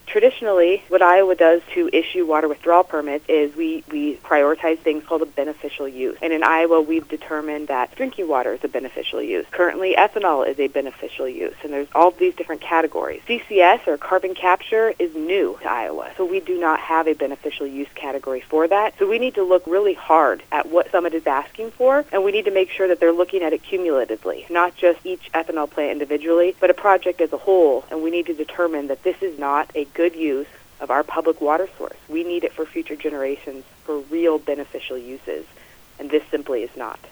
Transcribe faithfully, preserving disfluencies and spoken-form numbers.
Traditionally, what Iowa does to issue water withdrawal permits is we, we prioritize things called a beneficial use. And in Iowa, we've determined that drinking water is a beneficial use. Currently, ethanol is a beneficial use, and there's all these different categories. C C S, or carbon capture, is new to Iowa, so we do not have a beneficial use category for that. So we need to look really hard at what Summit is asking for, and we need to make sure that they're looking at it cumulatively, not just each ethanol plant individually, but a project as a whole, and we need to determine that this is not a good use of our public water source. We need it for future generations for real beneficial uses, and this simply is not.